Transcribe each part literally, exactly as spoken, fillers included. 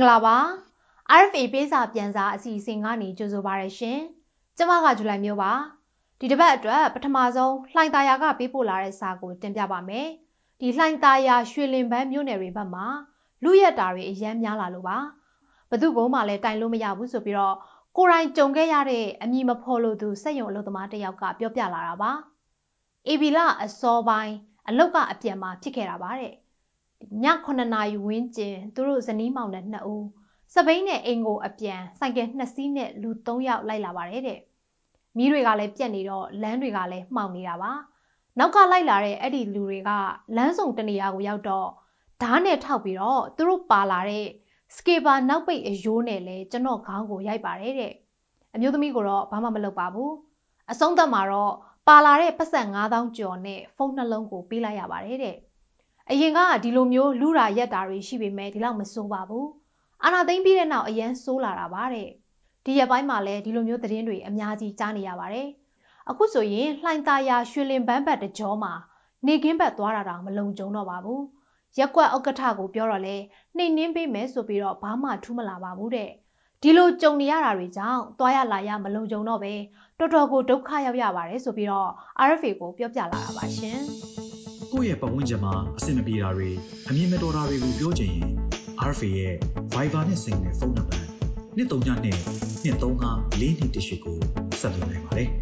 င်္ဂလာပါ R F A ပေးစာပြန်စာအစီအစဉ်ကနေကြိုဆိုပါရရှင်ကျမကဇူလိုင်မျိုးပါဒီတစ်ပတ်အတွက်ပထမဆုံးလှိုင်သာယာကပေးပို့လာတဲ့စာကိုတင်ပြပါမယ်ဒီလှိုင်သာယာရွှေလင်ပန်းမြို့နယ်တွေဘက်မှာလူရက်တာတွေအများများလာလို့ပါဘသူ့ကိုမှလည်းတိုင်လို့မရဘူးဆိုပြီးတော့ကိုယ်တိုင်ကြုံခဲ့ရတဲ့အမည်မဖော်လို့သူစက်ရုံအလုပ်သမားတစ်ယောက်ကပြောပြလာတာပါအေဗီလာအစောပိုင်းအလုတ်ကအပြန်မှာဖြစ်ခဲ့တာပါတဲ့ညခုနှစ်နာရီဝန်းကျင်သူတို့ဇနီးမောင်နှံနှစ်ဦးစပိန်နဲ့အင်ကိုအပြန်ဆိုင်ကယ်နှစ်စီးနဲ့လူသုံးယောက်လိုက်လာပါတယ်တဲ့မီးတွေကလည်းပြတ်နေတော့လမ်းတွေကလည်းမှောင်နေတာပါနောက်ကလိုက်လာတဲ့အဲ့ဒီလူတွေကလမ်းစုံတနေရာကိုရောက်တော့ဓားနဲ့ထောက်ပြီးတော့သူတို့ပါလာတဲ့စကေပါနောက်ပိတ်အယိုးနဲ့လည်းကျွန်တော်ခေါင်းကိုရိုက်ပါတယ်တဲ့အမျိုးသမီးကိုတော့ဘာမှမလုပ်ပါဘူးအဆုံးသတ်မှာတော့ပါလာတဲ့ပတ်စံငါးသောင်းကျော်နဲ့ဖုန်းနှလုံးကိုပေးလိုက်ရပါတယ်တဲ့အရင်ကဒီလိုမျိုးလူရာရက်တာတွေရှိပေမဲ့ဒီလောက်မစိုးပါဘူးအာနာသိမ့်ပြီးတဲ့နောက်အရန်ဆိုးလာတာပါတဲ့ဒီရက်ပိုင်းမှာလည်းဒီလိုမျိုးသတင်းတွေအများကြီးကြားနေရပါတယ်အခုဆိုရင်လှိုင်သာယာရွှေလင်ပန်းဘက်တကြောမှာနေကင်းဘက်သွားတာတောင်မလုံခြုံတော့ပါဘူးရက်ကွက်ဥက္ကဋ္ဌကိုပြောတော့လဲနှိမ်နှင်းပေးမယ်ဆိုပြီးတော့ဘာမှထူးမလာပါဘူးတဲ့ဒီလိုကြုံနေရတာတွေကြောင့်သွားရလာရမလုံခြုံတော့ပဲတော်တော်ကိုဒုက္ခရောက်ရပါတယ်ဆိုပြီးတော့ R F A ကိုပြောပြလာတာပါရှင်ကိုယ့်ရဲ့ပတ်ဝန်းကျင်မှာအဆင်မပြေတာတွေအမြင်မတော်တာတွေကိုပြောချင်ရင် R F A ရဲ့ Viber နဲ့ Signal ဖုန်းနံပါတ်နှစ်သုံးညနှစ်နှစ်သုံးငါးလေးနှစ်တစ်ရှိကိုဆက်သွယ်နိုင်ပါတယ်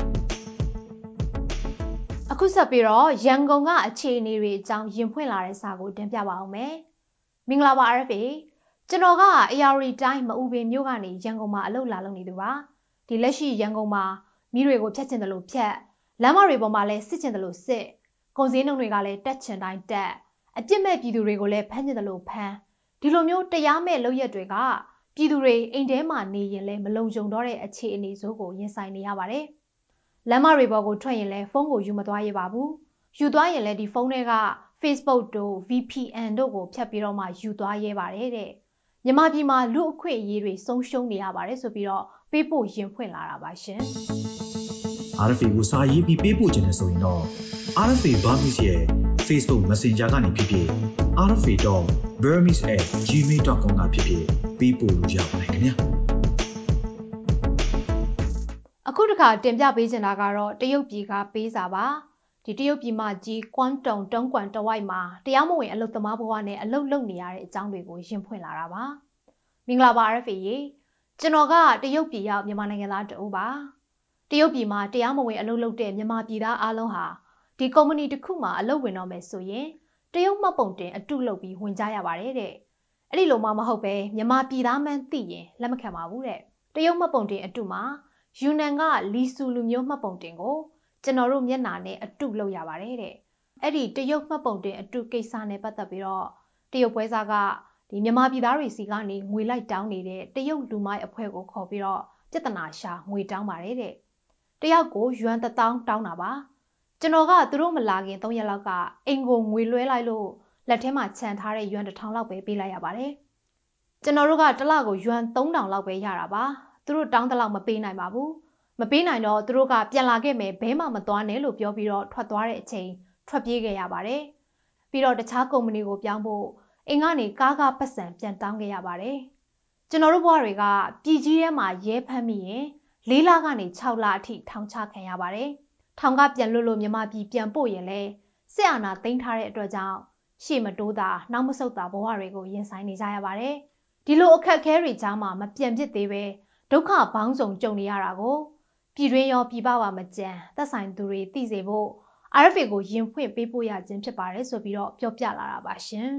အခုဆက်ပြီးတော့ရန်ကုန်ကအခြေအနေတွေအကြောင်းရင်ဖွင့်လာတဲ့စာကိုတင်ပြပါအောင်မယ်မင်္ဂလာပါ R F A ကျွန်တော်က A R D တိုင်းမအူပင်မြို့ကနေရန်ကုန်မှာအလုပ်လာလုပ်နေသူပါဒီလက်ရှိရန်ကုန်မှာမိတွေကိုဖြတ်ချင်တယ်လို့ဖြတ်လမ်းမတွေပေါ်မှာလည်းစစ်ချင်တယ်လို့စစ်ကုန်စည်နှုန်းတွေကလည်းတက်ချင်တိုင်းတက်အပြစ်မဲ့ပြည်သူတွေကိုလည်းဖမ်းချင်တယ်လို့ဖမ်းဒီလိုမျိုးတရားမဲ့လုပ်ရက်တွေကပြည်သူတွေအိမ်ထဲမှာနေရင်လည်းမလုံခြုံတော့တဲ့အခြေအနေဆိုးကိုရင်ဆိုင်နေရပါတယ်လမ်းမတွေပေါ်ကိုထွက်ရင်လည်းဖုန်းကိုယူမသွားရပါဘူးယူသွားရင်လည်းဒီဖုန်းတွေက Facebook တို့ V P N တို့ကိုဖြတ်ပြီးတော့မှယူသွားရဲပါတယ်တဲ့မြန်မာပြည်မှာလူအခွင့်အရေးတွေဆုံးရှုံးနေရပါတယ်ဆိုပြီးတော့ပေးပို့ရင်ဖွင့်လာတာပါရှင် R F A ကိုစာရေးပြီးပေးပို့ခြင်းနဲ့ဆိုရင်တော့ R F A Burmese ရဲ့ Facebook Messenger ကနေဖြစ်ဖြစ် R F A dot burmese at gmail dot com ကဖြစ်ဖြစ်ပေးပို့လို့ရပါတယ်ခင်ဗျာအခုတစ်ခါတင်ပြပေးချင်တာကတော့တရုတ်ပြည်ကပေးစာပါဒီတရုတ်ပြည်မှာကြီးကွမ်တုံတုံးကွမ်တဝိုက်မှာတရားမဝင်အလုပ်သမားဘဝနဲ့အလုပ်လုပ်နေရတဲ့အကြောင်းတွေကိုရင်ဖွင့်လာတာပါမင်္ဂလာပါ R F A ရေကျွန်တော်ကတရုတ်ပြည်ရောက်မြန်မာနိုင်ငံသားတဦးပါတရုတ်ပြည်မှာတရားမဝင်အလုပ်လုပ်တဲ့မြန်မာပြည်သားအားလုံးဟာဒီကုမ္ပဏီတစ်ခုမှာအလုပ်ဝင်တော့မယ်ဆိုရင်တရုတ်မှတ်ပုံတင်အတုလုပ်ပြီးဝင်ကြရပါတယ်တဲ့အဲ့ဒီလိုမှမဟုတ်ပဲမြန်မာပြည်သားမှန်းသိရင်လက်မခံပါဘူးတဲ့တရုတ်မှတ်ပုံတင်အတုမှာယူနန်ကလီဆူလူမျိုးမှတ်ပုံတင်ကိုကျွန်တော်တို့မျက်နှာနဲ့အတုလုပ်ရပါတယ်တဲ့အဲ့ဒီတရုတ်မှတ်ပုံတင်အတုကိစ္စနဲ့ပတ်သက်ပြီးတော့တရုတ်ပွဲစားကဒီမြန်မာပြည်သားတွေစီကနေငွေလိုက်တောင်းနေတဲ့တရုတ်လူမိုက်အဖွဲ့ကိုခေါ်ပြီးတော့ပြဿနာရှာငွေတောင်းပါတယ်တဲ့တယောက်ကိုယွမ်တစ်သောင်းတောင်းတာပါကျွန်တော်ကသူတို့မလာခင်သုံးရက်လောက်ကအိမ်ကိုငွေလွှဲလိုက်လို့လက်ထဲမှာခြံထားတဲ့ယွမ်တစ်ထောင်လောက်ပဲပေးလိုက်ရပါတယ်ကျွန်တော်တို့ကတစ်လကိုယွမ်သုံးထောင်လောက်ပဲရတာပါသူတို့တောင်းတလောက်မပေးနိုင်ပါဘူးမပေးနိုင်တော့သူတို့ကပြန်လာခဲ့မယ်ဘဲမှမသွားနဲ့လို့ပြောပြီးတော့ထွက်သွားတဲ့အချိန်ထွက်ပြေးခဲ့ရပါတယ်ပြီးတော့တခြားကုမ္ပဏီကိုပြောင်းဖို့အိမ်ကနေကားကားပတ်စံပြန်တောင်းခဲ့ရပါတယ်ကျွန်တော်တို့ဘဝတွေကပြည်ကြီးထဲမှာရဲဖမ်းမိရင်လေးလကနေခြောက်လအထိထောင်ချခံရပါတယ်ထောင်ကပြန်လွတ်လို့မြန်မာပြည်ပြန်ပို့ရင်လဲစစ်အာဏာသိမ်းထားတဲ့အတွက်ကြောင့်ရှေ့မတိုးတာနောက်မဆုတ်တာဘဝတွေကိုရင်ဆိုင်နေကြရပါတယ်ဒီလိုအခက်အခဲတွေကြားမှာမပြန်ဖြစ်သေးပဲဒုက္ခပေါင်းစုံကြုံနေရတာကိုပြည်တွင်းရောပြည်ပပါမကြံသက်ဆိုင်သူတွေသိစေဖို့ R F A ကိုရင်ဖွင့်ပေးပို့ရခြင်းဖြစ်ပါတယ်ဆိုပြီးတော့ပြောပြလာတာပါရှင်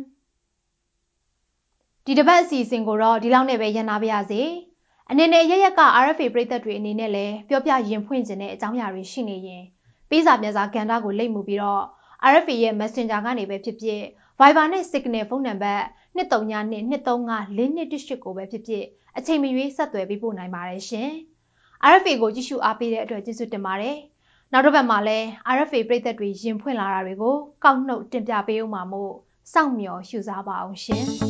ဒီတစ်ပတ်အစီအစဉ်ကိုတော့ဒီလောက်နဲ့ပဲရန်နာပါရစေအနေနဲ့ရရက်က R F A ပရိသတ်တွေအနေနဲ့လည်းပြောပြရင်ဖွင့်ခြင်းတဲ့အကြောင်းအရာတွေရှိနေရင်ပေးစာပြန်စာကဏ္ဍကိုလိပ်မူပြီးတော့ R F A ရဲ့ Messenger ကနေပဲဖြစ်ဖြစ် Viber နဲ့ Signal ဖုန်းနံပါတ်နှစ်သုံးညနှစ်နှစ်သုံးငါးလေးနှစ်တစ်ရှစ်ကိုပဲဖြစ်ဖြစ်အချိန်မရွေးဆက်သွယ်ပေးပို့နိုင်ပါတယ်ရှင် R F A ကိုကြည့်ရှုအားပေးတဲ့အတွက်ကျေးဇူးတင်ပါတယ်နောက်တစ်ပတ်မှာလည်း R F A ပရိသတ်တွေရင်ဖွင့်လာတာတွေကိုကောက်နှုတ်တင်ပြပေးဦးမှာမို့စောင့်မျှော်ရှုစားပါအောင်ရှင်